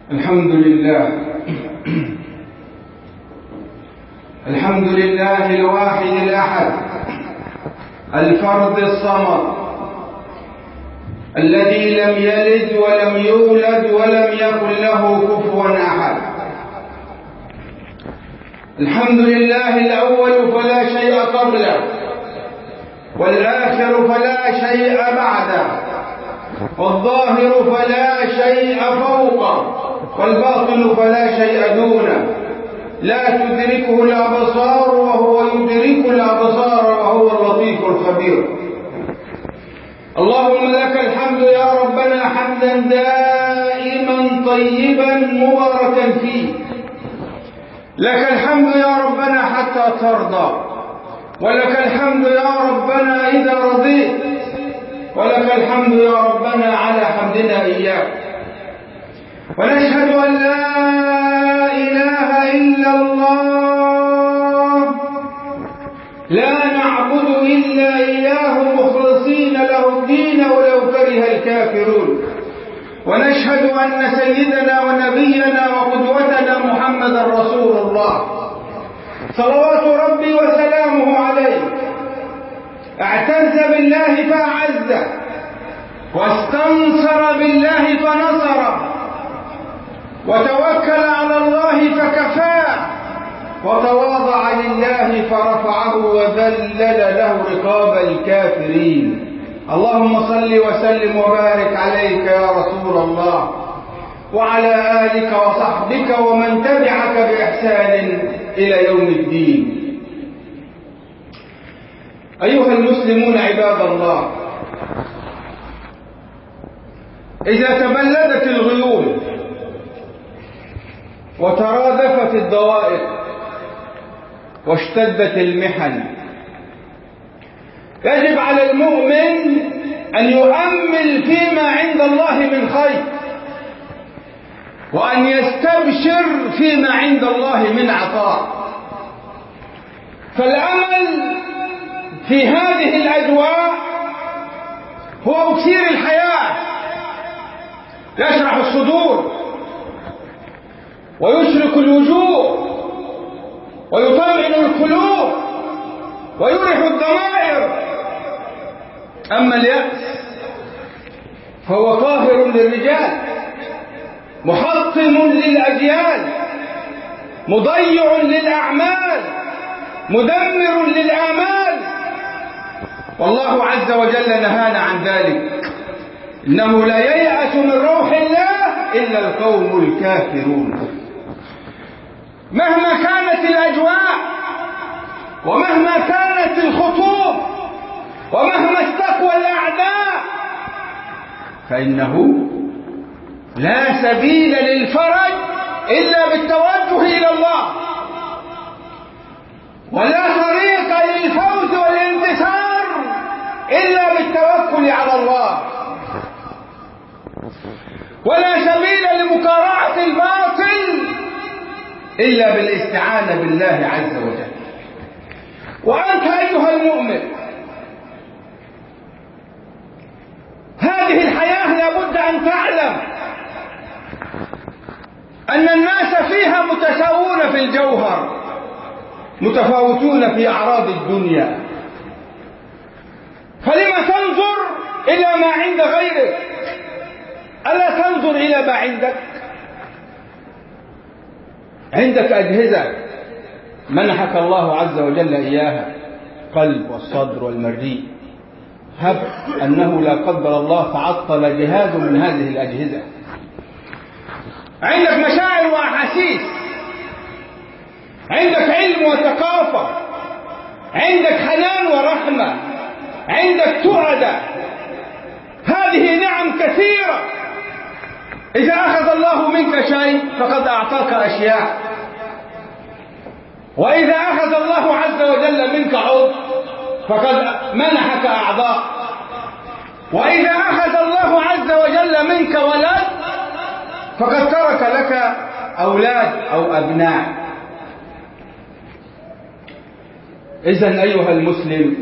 الحمد لله الحمد لله الواحد الأحد الفرد الصمد الذي لم يلد ولم يولد ولم يكن له كفوا أحد. الحمد لله الأول فلا شيء قبله، والآخر فلا شيء بعده، والظاهر فلا شيء فوقه، والباطن فلا شيء دونه، لا تدركه الأبصار وهو يدرك الأبصار وهو اللطيف الخبير. اللهم لك الحمد يا ربنا حمدا دائما طيبا مباركا فيه. لك الحمد يا ربنا حتى ترضى، ولك الحمد يا ربنا إذا رضيت، ولك الحمد يا ربنا على حمدنا إياك. ونشهد أن لا إله إلا الله، لا نعبد إلا إياه مخلصين له الدين ولو كره الكافرون. ونشهد أن سيدنا ونبينا وقدوتنا محمدا رسول الله صلوات ربي وسلامه عليه. اعتز بالله فأعزه، واستنصر بالله فنصره، وتوكل على الله فكفاه، وتواضع لله فرفعه وذلل له رقاب الكافرين. اللهم صل وسلم وبارك عليك يا رسول الله، وعلى آلك وصحبك ومن تبعك بإحسان إلى يوم الدين. أيها المسلمون عباد الله، إذا تبلدت الغيوم وترادفت الضوائق واشتدت المحن، يجب على المؤمن أن يؤمل فيما عند الله من خير، وأن يستبشر فيما عند الله من عطاء. فالأمل في هذه الأجواء هو أكسير الحياة، يشرح الصدور ويشرك الوجوه ويطمئن القلوب ويريح الضمائر. أما اليأس فهو قاهر للرجال، محطم للأجيال، مضيع للأعمال، مدمر للآمال. والله عز وجل نهانا عن ذلك. إنه لا ييأس من روح الله إلا القوم الكافرون. مهما كانت الأجواء، ومهما كانت الخطوب، ومهما استقوى الأعداء، فإنه لا سبيل للفرج إلا بالتوجه إلى الله، ولا طريق للفوز والانتصار إلا بالتوكل على الله، ولا سبيل لمكارعة الباطل إلا بالاستعانة بالله عز وجل. وأنت أيها المؤمن، هذه الحياة لابد أن تعلم أن الناس فيها متساوون في الجوهر، متفاوتون في أعراض الدنيا. فلما تنظر إلى ما عند غيرك؟ ألا تنظر إلى ما عندك؟ عندك أجهزة منحك الله عز وجل إياها، قلب والصدر والمريء. هب أنه لا قدر الله تعطل جهاز من هذه الأجهزة. عندك مشاعر وأحاسيس، عندك علم وثقافة، عندك حنان ورحمة، عندك تؤدة. هذه نعم كثيرة. إذا أخذ الله منك شيء فقد أعطاك أشياء، وإذا أخذ الله عز وجل منك عضو فقد منحك أعضاء، وإذا أخذ الله عز وجل منك ولد فقد ترك لك أولاد أو أبناء. إذن أيها المسلم،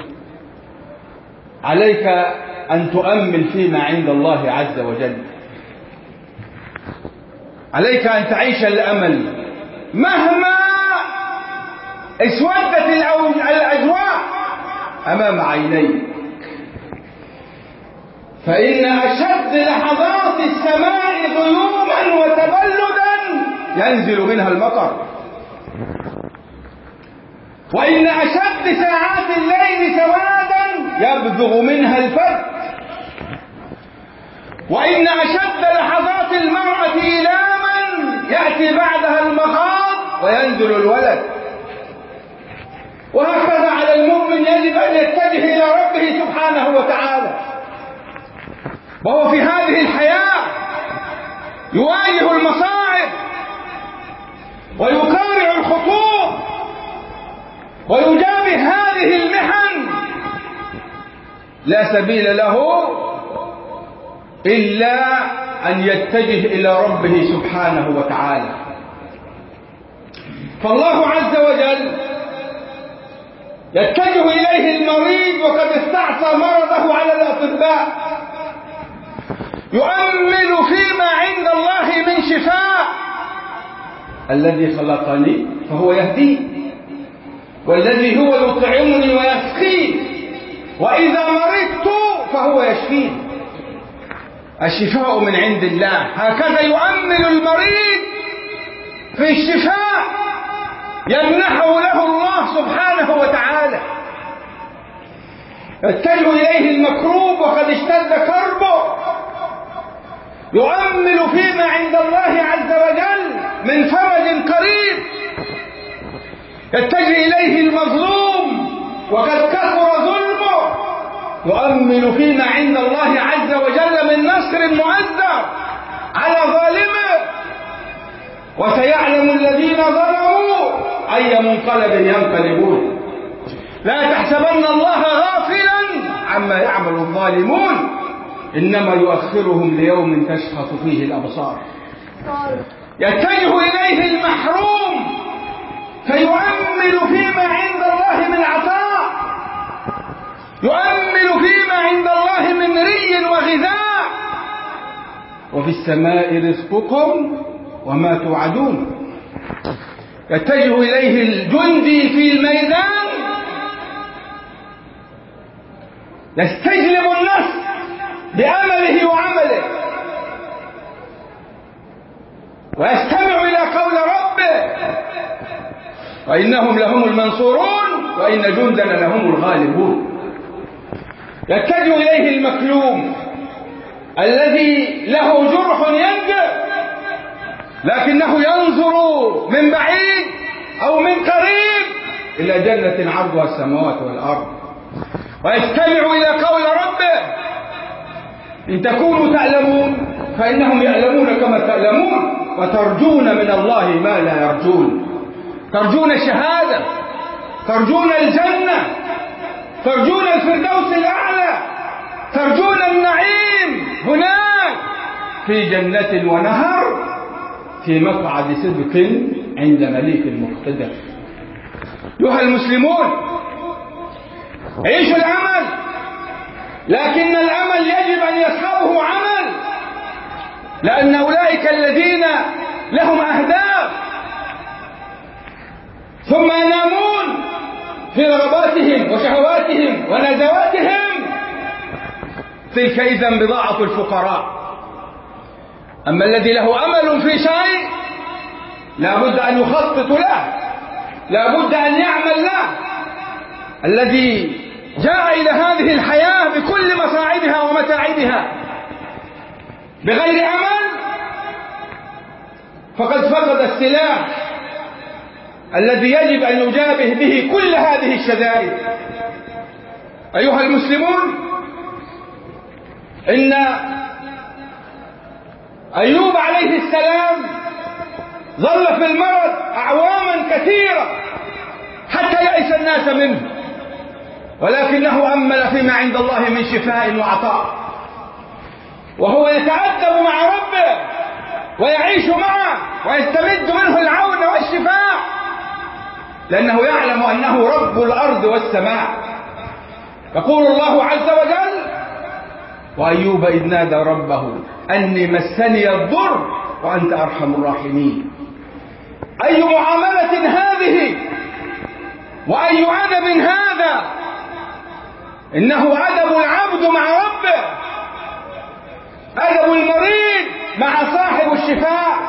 عليك أن تؤمل فيما عند الله عز وجل، عليك أن تعيش الأمل مهما اسودت الأجواء أمام عينيك، فإن أشد لحظات السماء غيوما وتبلدا ينزل منها المطر، وإن أشد ساعات الليل سوادا يبدغ منها الفجر، وإن أشد لحظات المرأة إيلاما يأتي بعدها المخاض وينزل الولد. وهكذا على المؤمن يجب أن يتجه إلى ربه سبحانه وتعالى، وهو في هذه الحياة يواجه المصاعب ويكارع الخطوب ويجابه هذه المحن، لا سبيل له إلا أن يتجه إلى ربه سبحانه وتعالى. فالله عز وجل يتجه إليه المريض وقد استعصى مرضه على الأطباء، يؤمل فيما عند الله من شفاء. الذي خلقني فهو يهديني، والذي هو يطعمني ويسقيني، وإذا مرضت فهو يشفيني. الشفاء من عند الله. هكذا يؤمل المريض في الشفاء يمنحه له الله سبحانه وتعالى. يتجه إليه المكروب وقد اشتد كربه، يؤمل فيما عند الله عز وجل من فرج قريب. يتجه إليه المظلوم وقد كثر ظلمه، يؤمل فيما عند الله عز وجل من نصر مؤزر على ظالمه. وسيعلم الذين ظلموا أي منقلب ينقلبون. لا تحسبن الله غافلا عما يعمل الظالمون، إنما يؤخرهم ليوم تشخص فيه الأبصار. يتجه إليه المحروم فيؤمل فيما عند الله من عطاء، يؤمل فيما عند الله من ري وغذاء. وفي السماء رزقكم وما توعدون. يتجه إليه الجندي في الميدان يستجلب النفس بأمله وعمله، ويستمع إلى قول ربه: وإنهم لهم المنصورون وإن جندنا لهم الغالبون. يتجه إليه المكلوم الذي له جرح ينجب لكنه ينظر من بعيد أو من قريب إلى جنة عرضها السماوات والأرض، ويستمع إلى قول ربه: إن تكونوا تعلمون فإنهم يعلمون كما تعلمون، وترجون من الله ما لا يرجون. ترجون الشهادة، ترجون الجنة، ترجون الفردوس الأعلى، ترجون النعيم هناك في جنة ونهر في مقعد صدق عند مليك مقتدر. أيها المسلمون، عيشوا العمل، لكن العمل يجب أن يصحبه عمل، لأن أولئك الذين لهم أهداف ثم ينامون في رغباتهم وشهواتهم ونزواتهم، تلك إذن بضاعة الفقراء. أما الذي له أمل في شيء لا بد أن يخطط له، لا بد أن يعمل له. الذي جاء إلى هذه الحياة بكل مصاعبها ومتاعبها بغير أمل فقد فقد السلاح الذي يجب أن يجابه به كل هذه الشدائد. أيها المسلمون، إن أيوب عليه السلام ظل في المرض أعواما كثيرة حتى يئس الناس منه، ولكنه أمل فيما عند الله من شفاء وعطاء، وهو يتأدب مع ربه ويعيش معه ويستمد منه العون والشفاء، لأنه يعلم أنه رب الأرض والسماء. يقول الله عز وجل: وأيوب إذ نادى ربه أني مسني الضر وأنت أرحم الراحمين. أي معاملة هذه وأي أدب هذا؟ إنه أدب العبد مع ربه، أدب المريض مع صاحب الشفاء.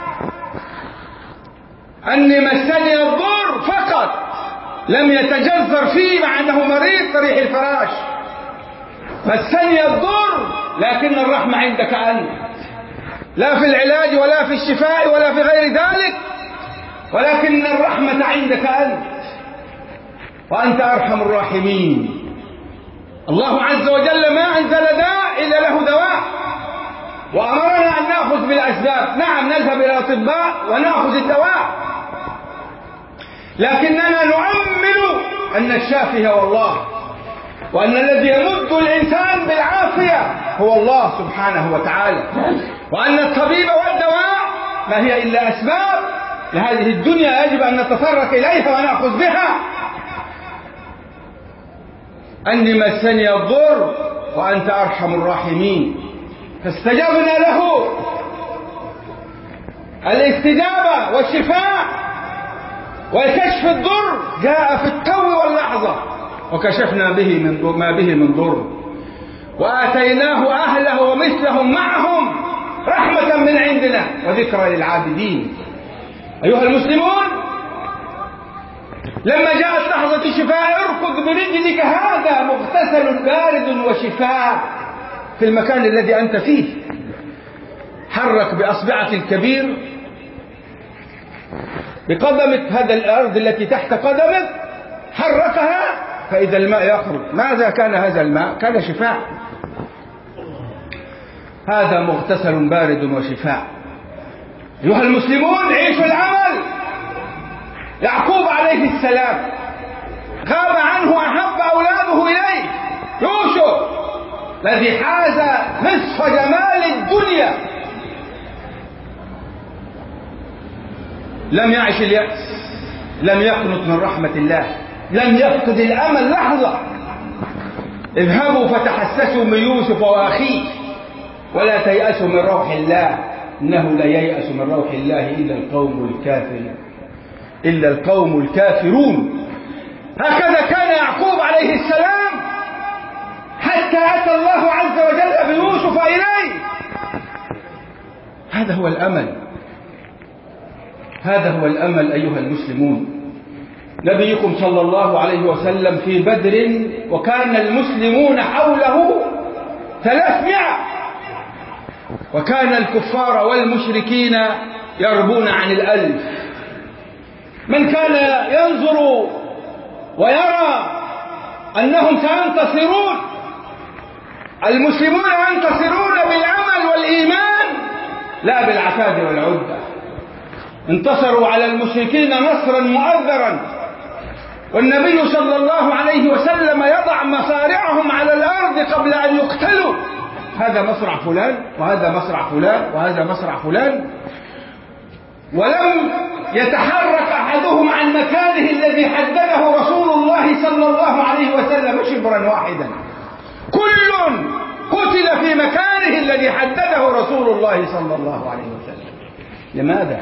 أني مسني الضر فقط، لم يتجذر فيه مع أنه مريض صريح الفراش. مسني الضر، لكن الرحمة عندك أنت، لا في العلاج ولا في الشفاء ولا في غير ذلك، ولكن الرحمة عندك أنت، وأنت أرحم الراحمين. الله عز وجل ما أنزل داء إلا له دواء، وأمرنا أن نأخذ بالأسباب. نعم، نذهب إلى الأطباء ونأخذ الدواء، لكننا نؤمن أن الشافي هو الله، وأن الذي يمد الإنسان بالعافية هو الله سبحانه وتعالى، وأن الطبيب والدواء ما هي إلا أسباب لهذه الدنيا يجب أن نتطرق إليها ونأخذ بها. أني مسني الضر وأنت أرحم الراحمين، فاستجبنا له. الاستجابة والشفاء وكشف الضر جاء في التو واللحظة، وكشفنا به ما به من ضر، وآتيناه أهله ومثلهم معهم رحمة من عندنا وذكرى للعابدين. أيها المسلمون، لما جاءت لحظة الشفاء اركض برجلك، هذا مغتسل بارد وشفاء في المكان الذي أنت فيه. حرك بأصبعة الكبير بقدمك هذا الأرض التي تحت قدمك، حركها فإذا الماء يخرج. ماذا كان هذا الماء؟ كان شفاء. هذا مغتسل بارد وشفاء. أيها المسلمون، عيشوا العمل. يعقوب عليه السلام غاب عنه أحب أولاده إليه يوسف، الذي حاز نصف جمال الدنيا. لم يعش اليأس، لم يقنط من رحمة الله، لم يفقد الأمل لحظة. اذهبوا فتحسسوا من يوسف وأخيه ولا تيأسوا من روح الله، إنه لا ييأس من روح الله إلا القوم الكافرون، إلا القوم الكافرون. هكذا كان يعقوب عليه السلام حتى أتى الله عز وجل بيوسف إليه. هذا هو الأمل، هذا هو الأمل أيها المسلمون. نبيكم صلى الله عليه وسلم في بدر وكان المسلمون حوله 300، وكان الكفار والمشركين يربون عن 1000. من كان ينظر ويرى أنهم سينتصرون، المسلمون ينتصرون بالأمل والإيمان لا بالعتاد والعدة. انتصروا على المشركين نصرا مؤذرا، والنبي صلى الله عليه وسلم يضع مصارعهم على الأرض قبل أن يقتلوا. هذا مصرع فلان وهذا مصرع فلان وهذا مصرع فلان، ولم يتحرك أحدهم عن مكانه الذي حدده رسول الله صلى الله عليه وسلم شبرا واحدا. كل قتل في مكانه الذي حدده رسول الله صلى الله عليه وسلم. لماذا؟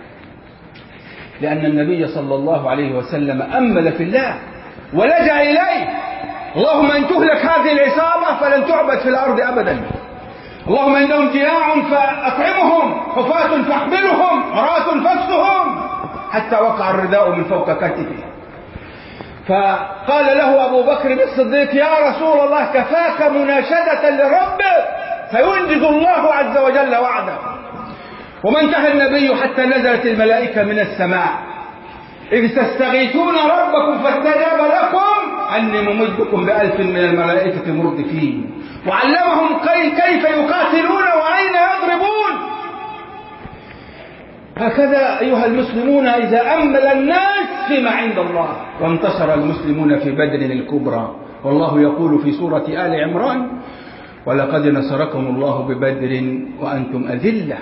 لأن النبي صلى الله عليه وسلم أمل في الله ولجأ إليه. اللهم إن تهلك هذه العصابة فلن تعبد في الأرض أبدا. اللهم إنهم جياع فأطعمهم، حفاة فاحملهم، عراة فاكسهم، حتى وقع الرداء من فوق كتفه. فقال له أبو بكر الصديق: يا رسول الله، كفاك مناشدة لربك فينجز الله عز وجل وعده. وما انتهى النبي حتى نزلت الملائكة من السماء: إذ تستغيثون ربكم فاستجاب لكم أني ممدكم ب1000 من الملائكة مردفين. وعلمهم كيف يقاتلون وأين يضربون. هكذا أيها المسلمون إذا أمل الناس فيما عند الله. وانتصر المسلمون في بدر الكبرى، والله يقول في سورة آل عمران: ولقد نصركم الله ببدر وأنتم أذلة.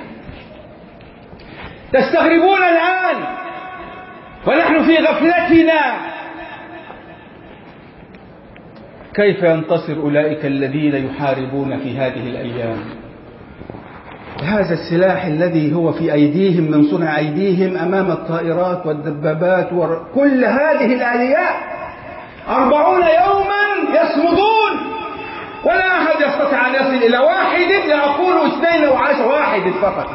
تستغربون الآن ونحن في غفلتنا كيف ينتصر أولئك الذين يحاربون في هذه الأيام. هذا السلاح الذي هو في أيديهم من صنع أيديهم أمام الطائرات والدبابات وكل هذه الآليات 40 يوما يصمدون، ولا أحد يستطيع أن يصل إلى واحد، لا أقول 2 واحد فقط.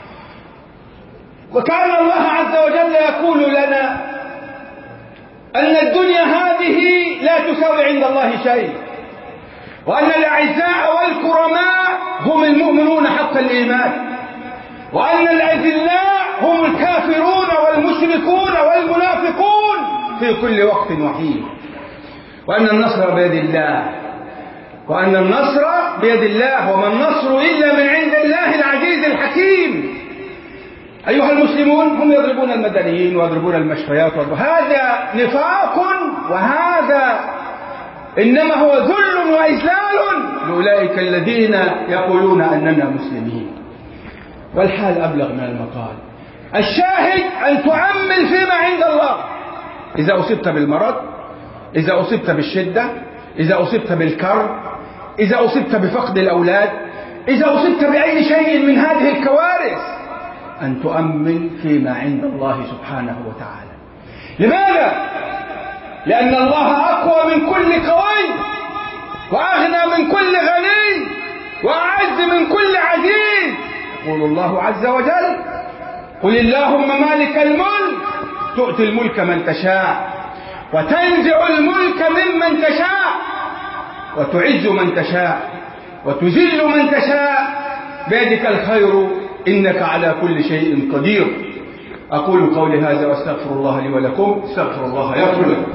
وكأن الله عز وجل يقول لنا أن الدنيا هذه لا تساوي عند الله شيء، وأن الأعزاء والكرماء هم المؤمنون حق الإيمان، وأن الأذلاء هم الكافرون والمشركون والمنافقون في كل وقت وحين، وأن النصر بيد الله، وأن النصر بيد الله، وما النصر إلا من عند الله العزيز الحكيم. أيها المسلمون، هم يضربون المدنيين ويضربون المشفيات، هذا نفاق، وهذا إنما هو ذل وإذلال لأولئك الذين يقولون أننا مسلمين، والحال أبلغ من المقال. الشاهد أن تؤمل فيما عند الله. إذا أصبت بالمرض، إذا أصبت بالشدة، إذا أصبت بالكرب، إذا أصبت بفقد الأولاد، إذا أصبت بأي شيء من هذه الكوارث، أن تؤمل فيما عند الله سبحانه وتعالى. لماذا؟ لأن الله أقوى من كل قوي، وأغنى من كل غني، وأعز من كل عزيز. يقول الله عز وجل: قل اللهم مالك الملك تؤتي الملك من تشاء، وتنزع الملك ممن تشاء، وتعز من تشاء، وتذل من تشاء، بيدك الخير إنك على كل شيء قدير. أقول قولي هذا وأستغفر الله لي ولكم. استغفر الله يغفر لكم.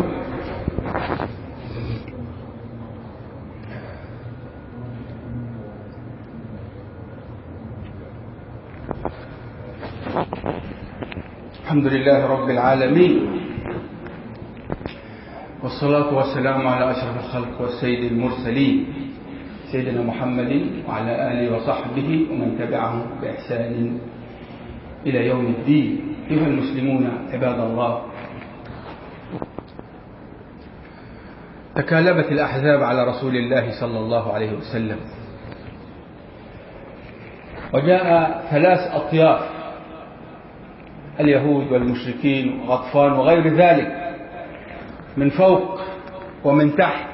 الحمد لله رب العالمين، والصلاة والسلام على أشرف الخلق والسيد المرسلين سيدنا محمد وعلى آله وصحبه ومن تبعهم بإحسان إلى يوم الدين. أيها المسلمون عباد الله، تكالبت الأحزاب على رسول الله صلى الله عليه وسلم، وجاء 3 أطياف: اليهود والمشركين وغطفان وغير ذلك، من فوق ومن تحت.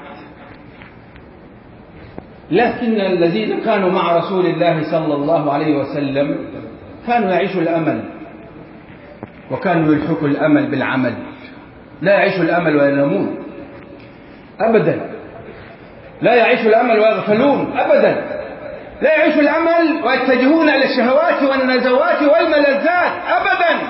لكن الذين كانوا مع رسول الله صلى الله عليه وسلم كانوا يعيشوا الأمل، وكانوا يلحقوا الأمل بالعمل. لا يعيشوا الأمل وينامون أبدا، لا يعيشوا الأمل ويغفلون أبدا، لا يعيشوا الأمل ويتجهون إلى الشهوات والنزوات والملذات أبدا،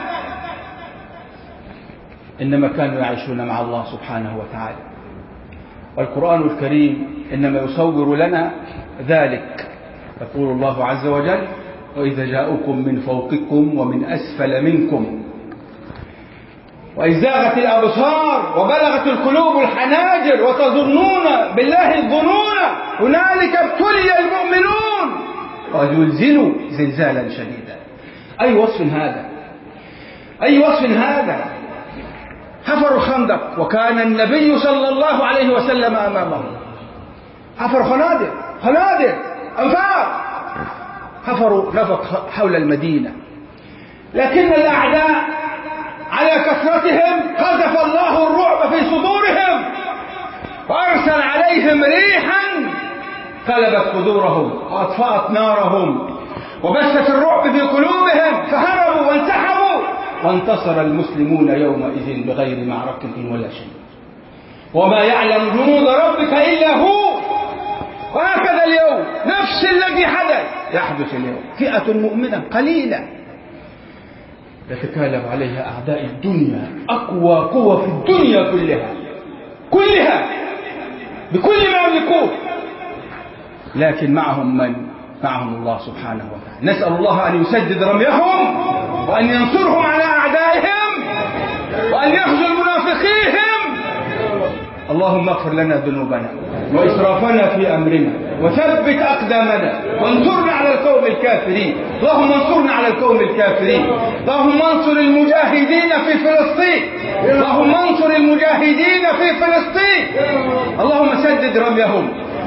إنما كانوا يعيشون مع الله سبحانه وتعالى. والقرآن الكريم إنما يصور لنا ذلك. يقول الله عز وجل: وإذا جاءوكم من فوقكم ومن أسفل منكم وإذ زاغت الأبصار وبلغت القلوب الحناجر وتظنون بالله الظنون هنالك ابتلي المؤمنون وزلزلوا زلزالا شديدا. أي وصف هذا؟ أي وصف هذا؟ حفروا الخندق وكان النبي صلى الله عليه وسلم أمامهم. حفروا خنادق أنفاق، حفروا نفق حول المدينة، لكن الأعداء على كثرتهم قذف الله الرعب في صدورهم، وأرسل عليهم ريحا قلبت قدورهم وأطفأت نارهم وبثت الرعب في قلوبهم، فهربوا وانسحبوا، وانتصر المسلمون يومئذ بغير معركة ولا شيء. وما يعلم جنود ربك إلا هو. وهكذا اليوم نفس الذي يحدث اليوم. فئة مؤمنة قليلة يتكالب عليها أعداء الدنيا، أقوى قوة في الدنيا كلها بكل ما يملكون، لكن معهم من؟ معهم الله سبحانه وتعالى. نسأل الله أن يسدد رميهم، وأن ينصرهم على أعدائهم، وأن يخزل منافقيهم. اللهم اغفر لنا ذنوبنا وإسرافنا في أمرنا، وثبت أقدامنا، وانصرنا على القوم الكافرين. اللهم انصرنا على القوم الكافرين. اللهم انصر المجاهدين في فلسطين. اللهم انصر المجاهدين في فلسطين. اللهم سدد رميهم،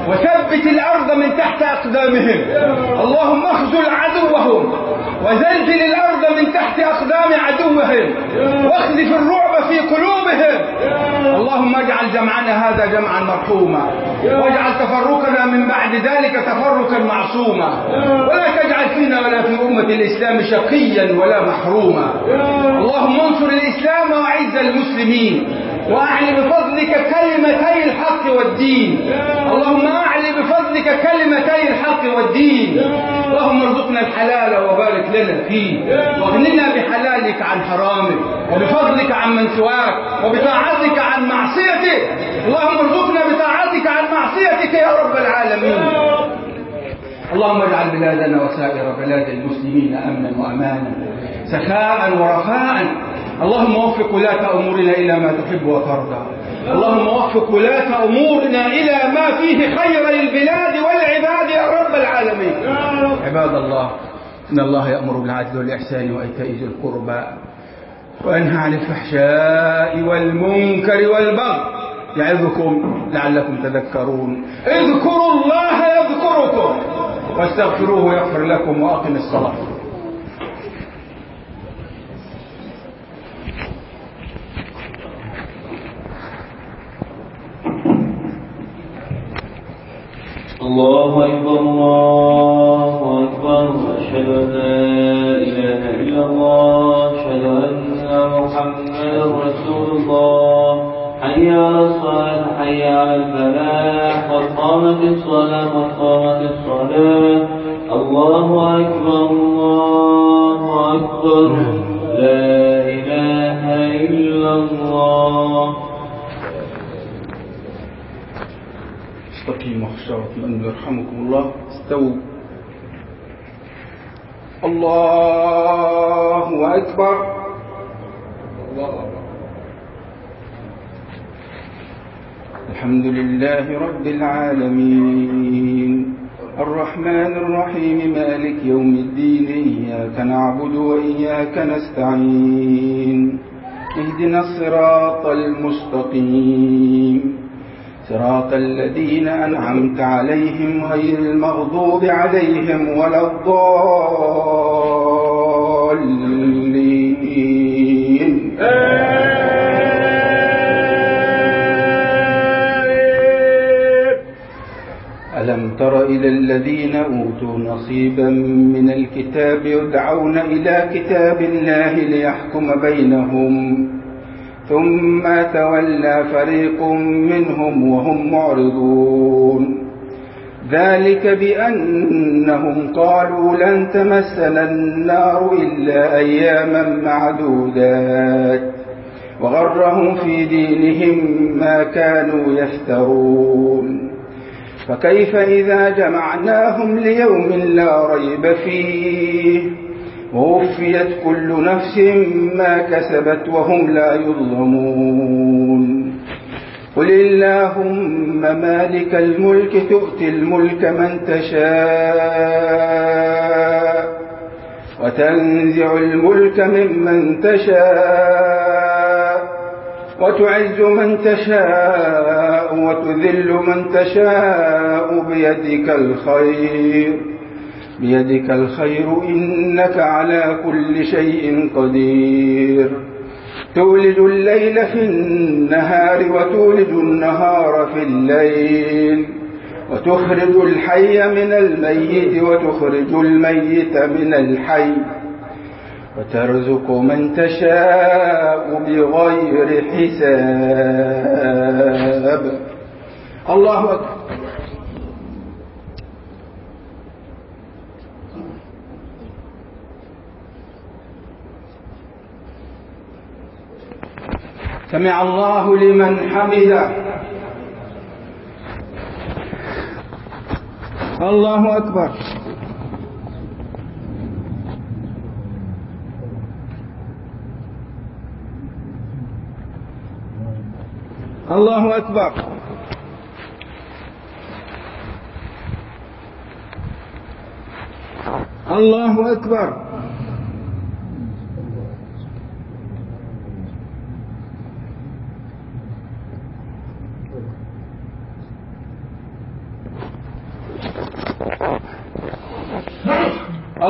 وثبت الأرض من تحت أقدامهم. اللهم اخذل عدوهم وزلزل الأرض من تحت أقدام عدوهم واخذف الرعب في قلوبهم. اللهم اجعل جمعنا هذا جمعا مرحوما واجعل تفرقنا من بعد ذلك تفرقا معصوما، ولا تجعل فينا ولا في أمة الإسلام شقيا ولا محروما. اللهم انصر الإسلام وأعز المسلمين وأعلي بفضلك كلمتي الحق والدين. اللهم أعلي بفضلك كلمتي الحق والدين. اللهم ارزقنا الحلال وبارك لنا فيه، واغننا بحلالك عن حرامك، وبفضلك عن من سواك، وبطاعتك عن معصيتك. اللهم ارزقنا بطاعتك عن معصيتك يا رب العالمين. اللهم اجعل بلادنا وسائر بلاد المسلمين أمنا وأمانا سخاء ورخاء. اللهم وفق ولاة أمورنا إلى ما تحب وترضى. اللهم وفق ولاة أمورنا إلى ما فيه خير للبلاد والعباد يا رب العالمين. عباد الله، إن الله يأمر بالعدل والإحسان وإيتاء ذي القربى وينهى عن الفحشاء والمنكر والبغي يعظكم لعلكم تذكرون. اذكروا الله يذكركم واستغفروه يغفر لكم وأقم الصلاة. الله أكبر الله أكبر، أشهد أن لا إله إلا الله، أشهد أن محمدا رسول الله. حي على الصلاة حي على الفلاح، قد قامت الصلاة قد قامت الصلاة. الله أكبر الله أكبر، لا إله إلا الله. استقيموا خشوع واطمئنوا يرحمكم الله. استووا. الله أكبر. الله أكبر. الحمد لله رب العالمين الرحمن الرحيم مالك يوم الدين، إياك نعبد وإياك نستعين، اهدنا الصراط المستقيم صراط الذين أنعمت عليهم غير المغضوب عليهم ولا الضالين. ألم تر إلى الذين أوتوا نصيبا من الكتاب يدعون إلى كتاب الله ليحكم بينهم ثم تولى فريق منهم وهم معرضون. ذلك بأنهم قالوا لن تمسنا النار إلا أياما معدودات وغرهم في دينهم ما كانوا يفترون. فكيف إذا جمعناهم ليوم لا ريب فيه ووفيت كل نفس ما كسبت وهم لا يظلمون. قل اللهم مالك الملك تؤتي الملك من تشاء وتنزع الملك ممن تشاء وتعز من تشاء وتذل من تشاء بيدك الخير إنك على كل شيء قدير. تولج الليل في النهار وتولج النهار في الليل وتخرج الحي من الميت وتخرج الميت من الحي وترزق من تشاء بغير حساب. الله أكبر. سمع الله لمن حمده. الله أكبر. الله أكبر. الله أكبر.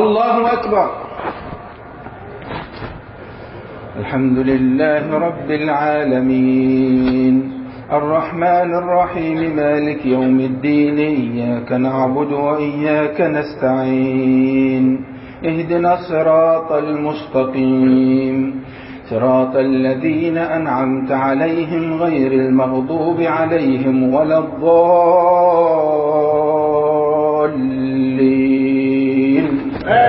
الله أكبر. الحمد لله رب العالمين الرحمن الرحيم مالك يوم الدين إياك نعبد وإياك نستعين اهدنا الصراط المستقيم صراط الذين أنعمت عليهم غير المغضوب عليهم ولا الضالين.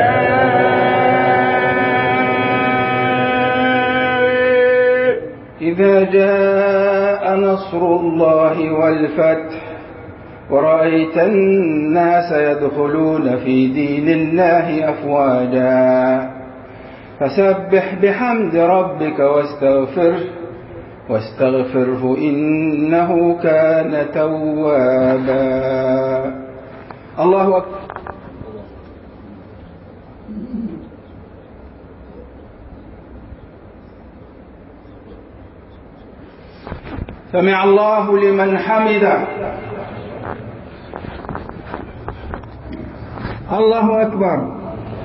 إذا جاء نصر الله والفتح ورأيت الناس يدخلون في دين الله أفواجا فسبح بحمد ربك واستغفره إنه كان توابا. الله أكبر. سمع الله لمن حمده. الله أكبر.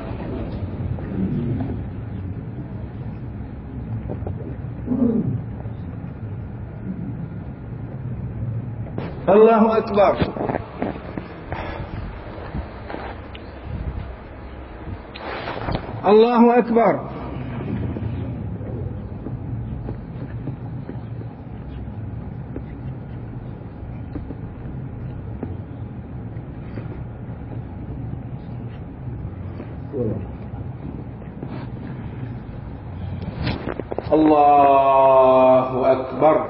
الله أكبر. الله أكبر. الله أكبر.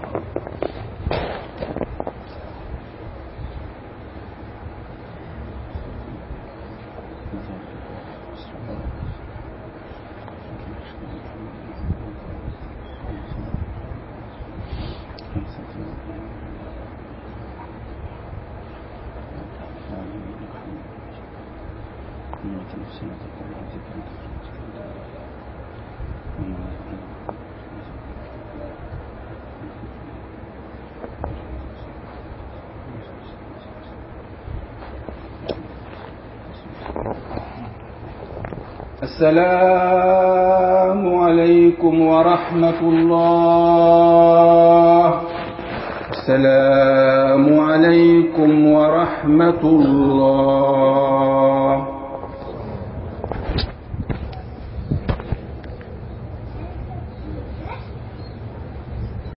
السلام عليكم ورحمة الله. السلام عليكم ورحمة الله.